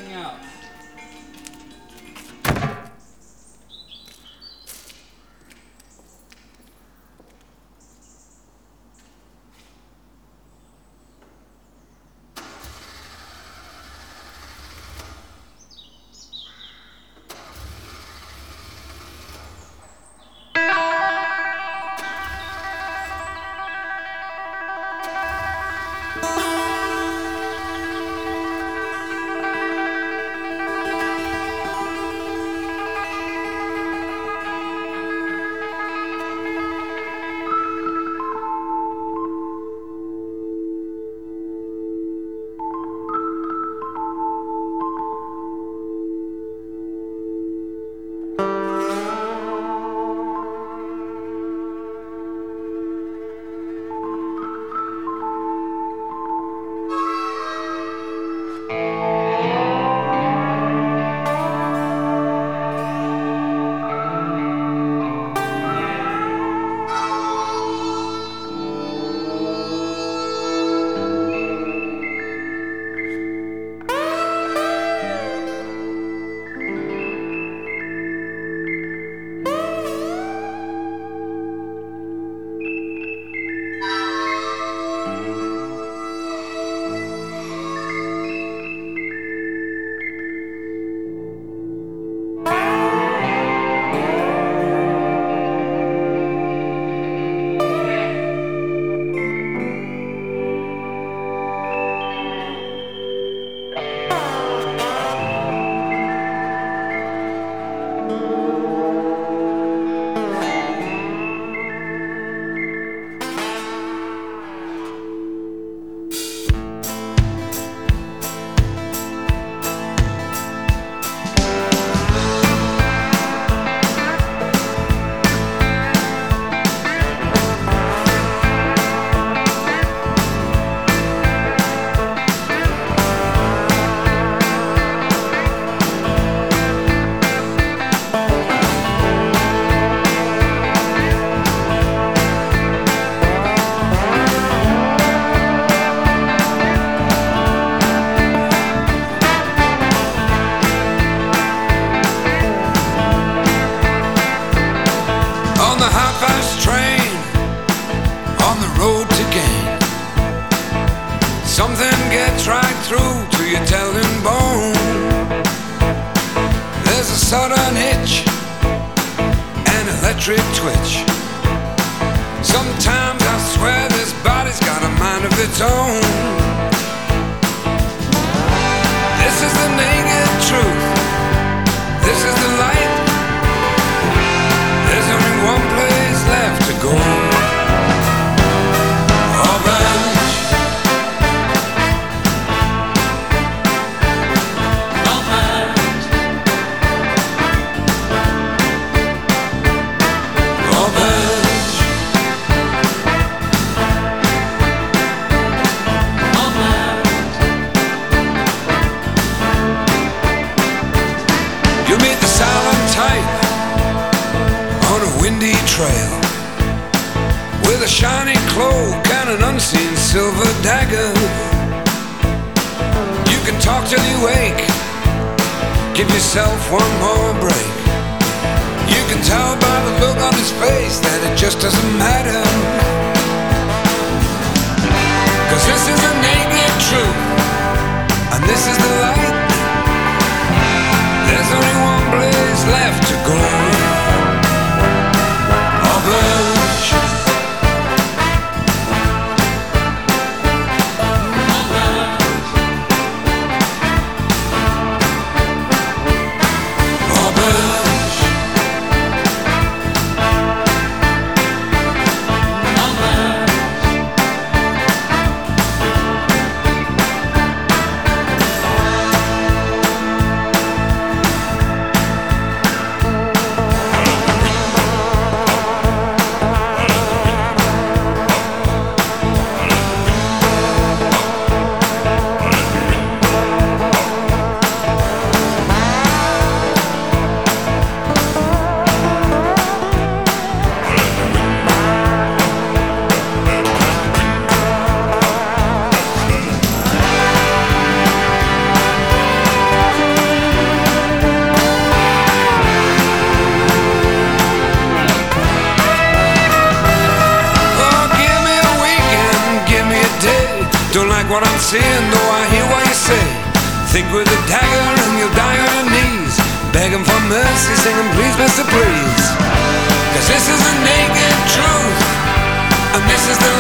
everything else. Something gets right through to your telling bone. There's a sudden itch, an electric twitch. Sometimes I swear this body's got a mind of its own. This is the naked truth. This is the light. There's only one place left to go. Trail with a shiny cloak and an unseen silver dagger. You can talk till you wake, give yourself one more break. You can tell by the look on his face that it just doesn't matter. 'Cause this is the naked truth, and this is the light. There's only one place left to go. like what I'm seeing, though I hear what you say. Think with a dagger and you'll die on your knees, begging for mercy, singing please, Mr. Please. 'Cause this is the naked truth, and this is the